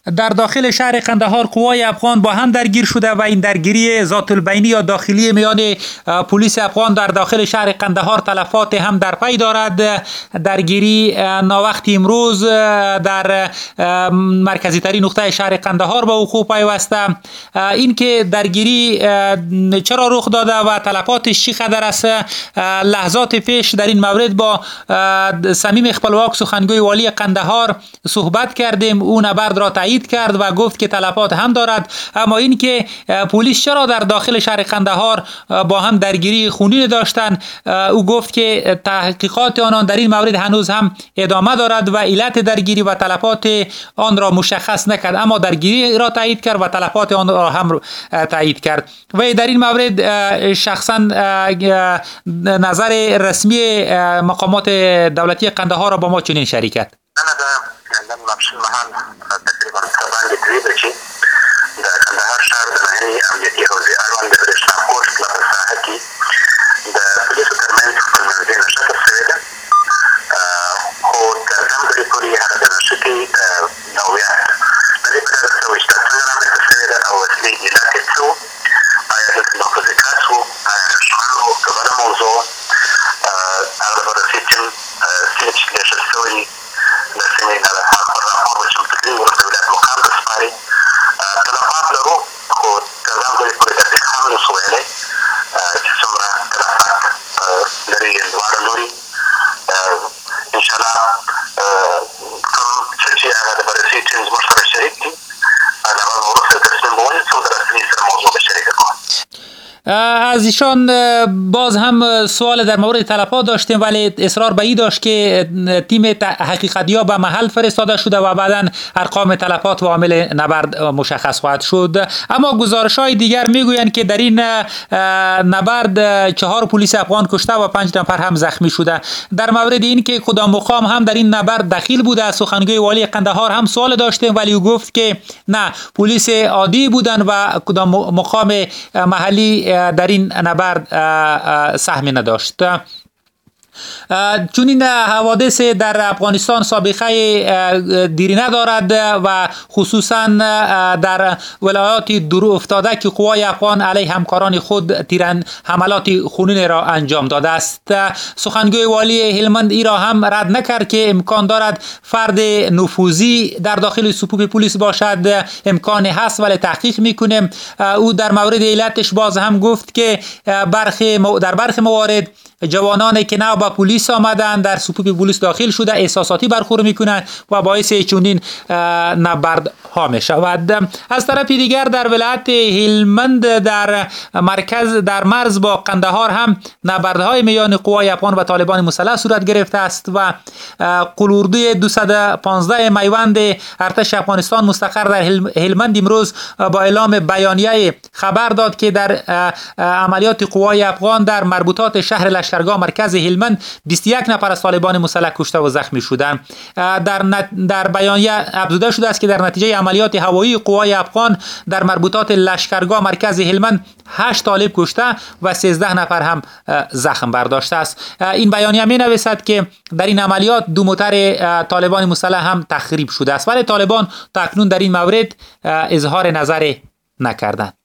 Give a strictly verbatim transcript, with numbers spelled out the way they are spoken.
در داخل شهر قندهار قوای افغان با هم درگیر شده و این درگیری ذات البینی یا داخلی میان پلیس افغان در داخل شهر قندهار تلفات هم در پی دارد. درگیری ناوقت امروز در مرکزی ترین نقطه شهر قندهار به وقوع پیوسته. این که درگیری چرا رخ داده و تلفاتش چقدر است، لحظات پیش در این مورد با صمیم خپلواک سخنگوی والی قندهار صحبت کردیم. او نبرد را تایید کرد و گفت که تلفات هم دارد، اما این که پلیس چرا در داخل شهر قندهار با هم درگیری خونین داشتن، او گفت که تحقیقات آنان در این مورد هنوز هم ادامه دارد و علت درگیری و تلفات آن را مشخص نکرد، اما درگیری را تایید کرد و تلفات آن را هم تایید کرد. و در این مورد شخصا نظر رسمی مقامات دولتی قندهار را با ما چنین شریک کرد. لم نفس المحل تقريبا سبعين تقريبا ده كندهار شهر ده نهائي أمنيتي حوزي أروان ده برشنا كوش لما ساعتي ده بليس ترمين في المنزل نشاط السويدة هو ترجم بري كوري هذا ده نشتي نويات بري كده سوي اشتغل عمل السويدة أو اسمي إلاكي تسو آيا ده نوفزيكاتو شمالو كبالا موضوع أغلب رسيتم سينش ليش السوي لسنين على هذا الرقم والشمتكين ورسولات مقام بسماري تلفات لرو هو تلفات لرو كل تدريك حامل صويلي جسمرا تلفات لري الوار اللوري إن شاء الله كم شيء هذا برسي تنز مشترك شريكتي أنا بمرسل تسليم بوين سود رسمي سر موضوع بالشركة. از ایشان باز هم سوال در مورد تلفات داشتیم، ولی اصرار به این داشت که تیم حقیقتیاب به محل فرستاده شده و بعداً ارقام تلفات و عامل نبرد مشخص خواهد شد. اما گزارش‌های دیگر میگویند که در این نبرد چهار پلیس افغان کشته و پنج نفر هم زخمی شده. در مورد این که کدام مقام هم در این نبرد دخیل بوده، از سخنگوی والی قندهار هم سوال داشتیم، ولی او گفت که نه، پلیس عادی بودن و کدام مقام محلی در این نبرد سهمی نداشت. چون این حوادث در افغانستان سابقه دیرینه دارد و خصوصا در ولایات دور افتاده که قوای افغان علیه همکاران خود تیران حملات خونین را انجام داده است. سخنگوی والی هلمند ای را هم رد نکرد که امکان دارد فرد نفوذی در داخل صفوف پلیس باشد. امکان هست ولی تحقیق میکنیم. او در مورد علتش باز هم گفت که برخی در برخی موارد جوانانی که نه با پلیس آمدن در صفوف پلیس داخل شده احساساتی برخورد میکنند و باعث چنین نبرد ها می شود. از طرف دیگر در ولایت هلمند در مرکز در مرز با قندهار هم نبردهای میان قوای افغان و طالبان مسلح صورت گرفته است و قلوردوی دویست و پانزده میوند ارتش افغانستان مستقر در هلمند امروز با اعلام بیانیه خبر داد که در عملیات قوای افغان در مربوطات شهر لشکرگاه مرکز هلمند بیست و یک نفر از طالبان مسلح کشته و زخمی شدند. در نت... در بیانیه افزوده شده است که در نتیجه عملیات هوایی قوای افغان در مربوطات لشکرگاه مرکز هلمند هشت طالب کشته و سیزده نفر هم زخم برداشته است. این بیانیه می نویسد که در این عملیات دو موتر طالبان مسلح هم تخریب شده است، ولی طالبان تا اکنون در این مورد اظهار نظر نکردند.